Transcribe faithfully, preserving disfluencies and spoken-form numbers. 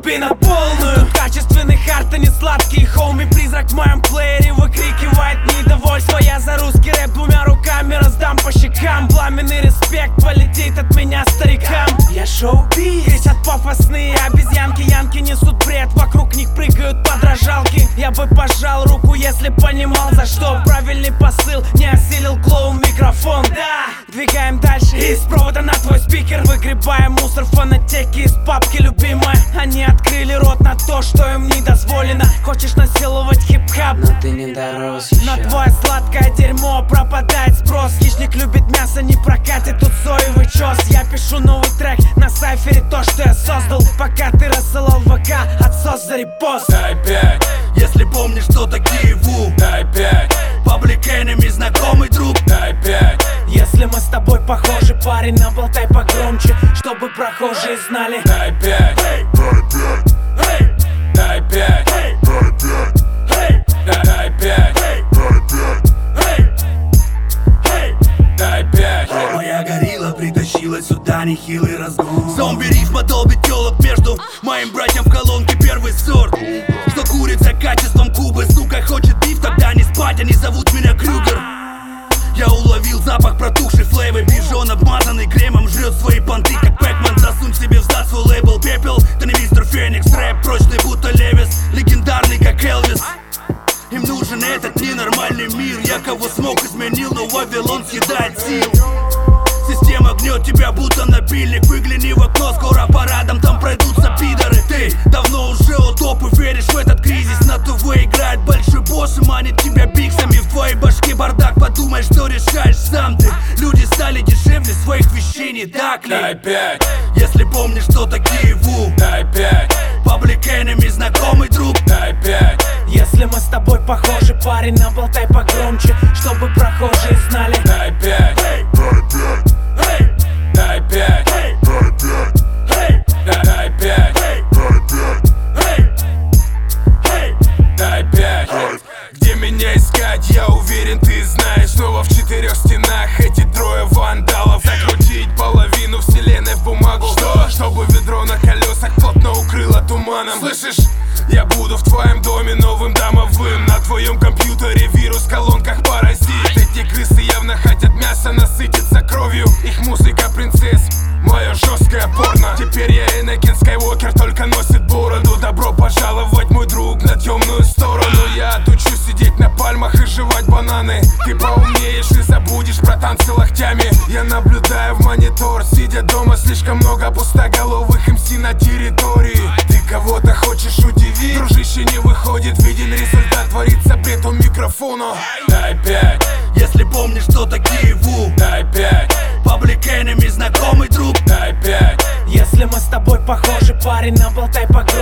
вруби на полную. Тут качественный хард, а не сладкий хоуми. Призрак в моем плеере выкрикивает недовольство. Я за русский рэп двумя руками раздам по щекам. Пламенный респект полетит от меня старикам. Я шоу-биз, кричат пафосные обезьянки. Янки несут бред, вокруг них прыгают подражалки. Я бы пожал руку, если понимал за что. Правильный посыл, не осилил клоун микрофон. Да, двигаем дальше из провода на твой спикер. Выгребаем мусор фонотеки из папки, любимая. Они открыли рот на то, что им не дозволено. Хочешь насиловать хип-хап, но ты не дорос еще. на твое сладкое дерьмо пропадает спрос. Хищник любит мясо, не прокатит тут соевый чес. Я пишу новый трек на сайфере, то, что я создал, пока ты рассылал в ВК отсос за репост. Дай пять, если помнишь, что такие ву. Дай пять, Public Enemy, знакомый друг. Дай пять, если мы с тобой похожи, парень, наболтай погромче, чтобы прохожие знали. дай пять, дай пять, дай пять, дай пять. Моя горилла притащила сюда нехилый разгон. Зомби-рифма долбит телок между моим братьям в колонке первый сорт. Что курица качеством Кубы, сука, хочет биф, тогда не спать, они зовут меня Крюгер. Я уловил запах протухшей флейвы. Пижон, обмазанный кремом, жрет свои понты, как Пэкман. Засунь себе в зад свой лейбл пепел. Ты не мистер Феникс, рэп прочный, будто Левис. Легендарный, как Элвис. Им нужен этот ненормальный мир. Я кого смог изменил, но Вавилон съедает сил. Система гнет тебя, будто напильник. Выгляни в окно, скоро парадом там пройдутся пидоры. Ты давно уже у топа, веришь в этот кризис. На ТВ играет большой босс и манит тебя биксами. В твоей башке бардак, подумай, что решаешь сам ты. Люди стали дешевле своих вещей, не так ли? Дай пять, если помнишь, что такие ву. Дай пять, Public Enemy, знакомый друг. Дай пять, если мы с тобой похожи, парень, наболтай погромче, чтобы прохожие знали. дай пять, дай пять, дай пять, дай пять. Где меня искать, я уверен, ты знаешь. Снова в четырех стенах эти трое вандалов. Закрутить половину вселенной в бумагу. Что? Чтобы ведро на колесах плотно укрыло туманом. Слышишь? Я буду в твоем доме новым домовым. На твоем компьютере вирус в колонках паразит. Эти крысы явно хотят мяса насытиться кровью. Их музыка принцесс, мое жесткое порно. Теперь я Энакин Скайуокер, только носит бороду. Добро пожаловать, мой друг, на темную сторону. Я отучусь сидеть на пальмах и жевать бананы. Ты поумнеешь и забудешь про танцы локтями. Я наблюдаю в монитор, сидя дома, слишком много пустоголовых эм си на территории. Ты кого-то хочешь удивить? Дружище, не выходит, виден результат, творится бред у микрофона. Дай пять, если помнишь, что такие ву. Дай пять, Public Enemy, знакомый друг. Дай пять, если мы с тобой похожи, парень, наболтай погромче,